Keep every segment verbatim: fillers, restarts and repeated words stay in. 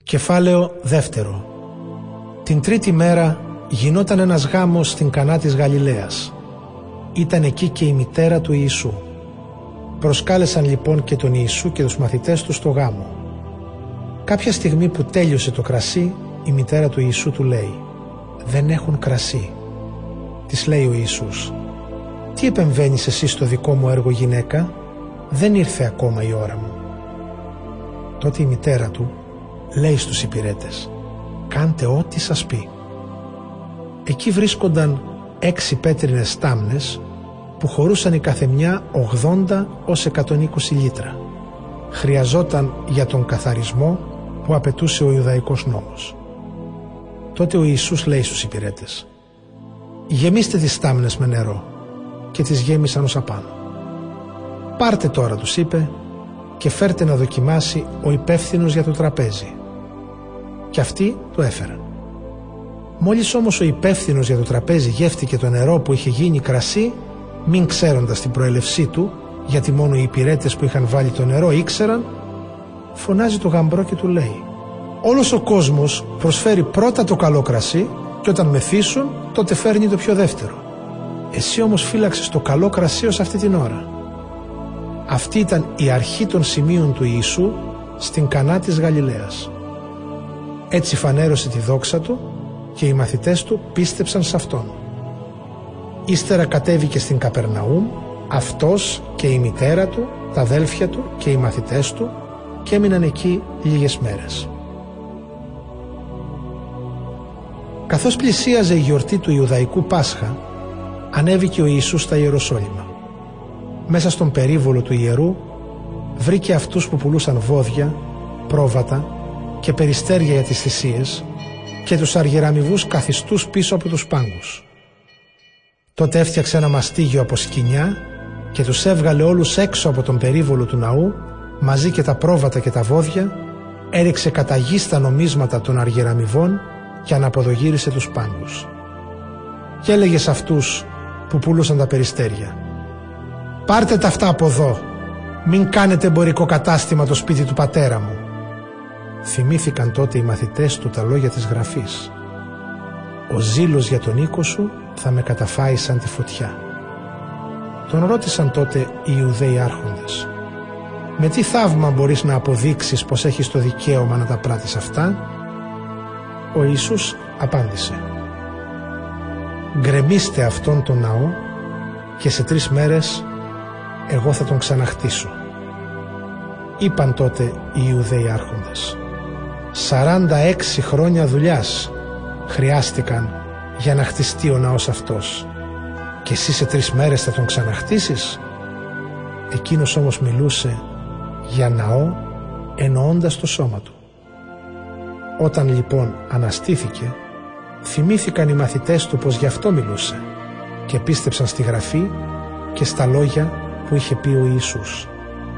Κεφάλαιο δεύτερο. Την τρίτη μέρα γινόταν ένας γάμος στην Κανά της Γαλιλαίας. Ήταν εκεί και η μητέρα του Ιησού. Προσκάλεσαν λοιπόν και τον Ιησού και τους μαθητές του στο γάμο. Κάποια στιγμή που τέλειωσε το κρασί, η μητέρα του Ιησού του λέει: «Δεν έχουν κρασί». Της λέει ο Ιησούς: «Τι επεμβαίνεις εσύ στο δικό μου έργο, γυναίκα? Δεν ήρθε ακόμα η ώρα μου». Τότε η μητέρα του λέει στους υπηρέτες: «Κάντε ό,τι σας πει». Εκεί βρίσκονταν έξι πέτρινες στάμνες που χωρούσαν η καθεμιά ογδόντα ως εκατόν είκοσι λίτρα. Χρειαζόταν για τον καθαρισμό που απαιτούσε ο Ιουδαϊκός νόμος. Τότε ο Ιησούς λέει στους υπηρέτες: «Γεμίστε τις στάμνες με νερό», και τις γέμισαν ως απάνω. «Πάρτε τώρα», τους είπε, «και φέρτε να δοκιμάσει ο υπεύθυνος για το τραπέζι». Και αυτοί το έφεραν. Μόλις όμως ο υπεύθυνος για το τραπέζι γεύτηκε το νερό που είχε γίνει κρασί, μην ξέροντας την προέλευσή του, γιατί μόνο οι υπηρέτες που είχαν βάλει το νερό ήξεραν, φωνάζει το γαμπρό και του λέει: «Όλος ο κόσμος προσφέρει πρώτα το καλό κρασί και όταν μεθύσουν τότε φέρνει το πιο δεύτερο. Εσύ όμως φύλαξες το καλό κρασί ως αυτή την ώρα». Αυτή ήταν η αρχή των σημείων του Ιησού στην Κανά της Γαλιλαίας. Έτσι φανέρωσε τη δόξα του και οι μαθητές του πίστεψαν σε αυτόν. Ύστερα κατέβηκε στην Καπερναούμ, αυτός και η μητέρα του, τα αδέλφια του και οι μαθητές του, και έμειναν εκεί λίγες μέρες. Καθώς πλησίαζε η γιορτή του Ιουδαϊκού Πάσχα, ανέβηκε ο Ιησούς στα Ιεροσόλυμα. Μέσα στον περίβολο του ιερού βρήκε αυτούς που πουλούσαν βόδια, πρόβατα και περιστέρια για τις θυσίες και τους αργυραμιβούς καθιστούς πίσω από τους πάγκους. Τότε έφτιαξε ένα μαστίγιο από σκοινιά και τους έβγαλε όλους έξω από τον περίβολο του ναού, μαζί και τα πρόβατα και τα βόδια, έριξε κατά γη στα νομίσματα των αργυραμιβών και αναποδογύρισε τους πάγκους. Και έλεγε σε αυτούς που πουλούσαν τα περιστέρια: «Πάρτε τα αυτά από εδώ, μην κάνετε εμπορικό κατάστημα το σπίτι του πατέρα μου». Θυμήθηκαν τότε οι μαθητές του τα λόγια της Γραφής: «Ο ζήλος για τον οίκο σου θα με καταφάει σαν τη φωτιά». Τον ρώτησαν τότε οι Ιουδαίοι άρχοντες: «Με τι θαύμα μπορείς να αποδείξεις πως έχεις το δικαίωμα να τα πράττεις αυτά?» Ο Ιησούς απάντησε: «Γκρεμίστε αυτόν τον ναό και σε τρεις μέρες εγώ θα τον ξαναχτίσω». Είπαν τότε οι Ιουδαίοι άρχοντες: «Σαράντα έξι χρόνια δουλειάς χρειάστηκαν για να χτιστεί ο ναός αυτός, και εσύ σε τρεις μέρες θα τον ξαναχτίσεις?» Εκείνος όμως μιλούσε για ναό εννοώντας το σώμα του. Όταν λοιπόν αναστήθηκε, θυμήθηκαν οι μαθητές του πως γι' αυτό μιλούσε και πίστεψαν στη Γραφή και στα λόγια που είχε πει ο Ιησούς.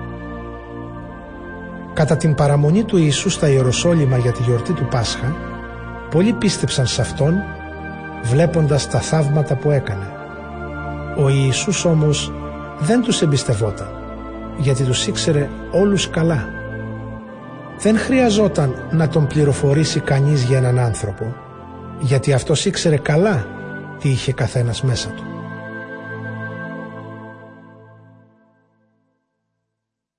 Κατά την παραμονή του Ιησού στα Ιεροσόλυμα για τη γιορτή του Πάσχα, πολλοί πίστεψαν σε αυτόν βλέποντας τα θαύματα που έκανε. Ο Ιησούς όμως δεν τους εμπιστευόταν, γιατί τους ήξερε όλους καλά. Δεν χρειαζόταν να τον πληροφορήσει κανείς για έναν άνθρωπο, γιατί αυτός ήξερε καλά τι είχε καθένας μέσα του.